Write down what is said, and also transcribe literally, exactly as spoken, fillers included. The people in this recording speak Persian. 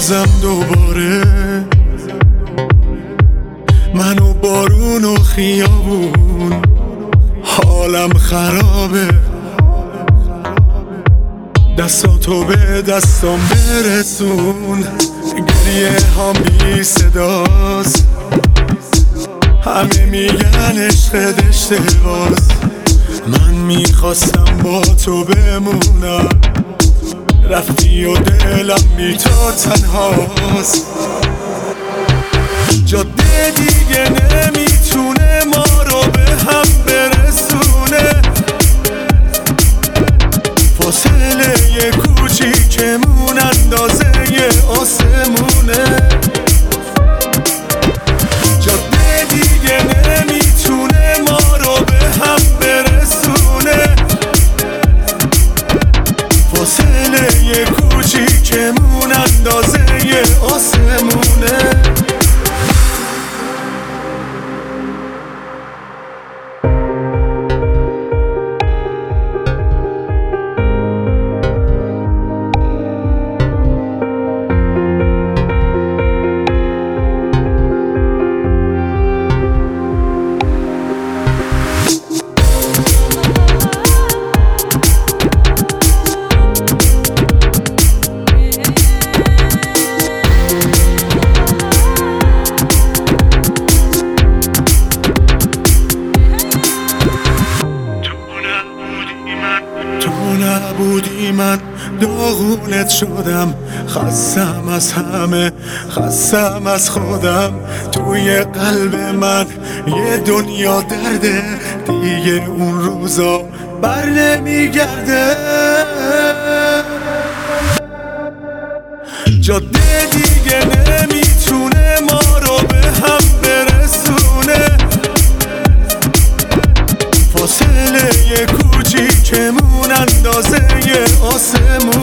بازم دوباره من و بارون و خیابون حالم خرابه، دستاتو به دستام برسون، گریه هم بی صداست، همه میگن عشقت اشتباس، من میخواستم با تو بمونم، رفتی و دلم بی تو تنهاست. جاده دیگه نمیتونه ما رو به هم برسونه، فاصله یه کوچیکمون اندازه یه آسمونه. جاده دیگه نمیتونه ما رو به هم برسونه، فاصله یه کوچیکمون اندازه یه آسمونه. نبودی من داغونت شدم، خستم از همه، خستم از خودم، توی قلب من یه دنیا درده، دیگه اون روزا بر نمیگرده. جاده دیگه نمیتونه ما رو به هم برسونه، فاصله یه کوچیکمون اندازه یه آسمون.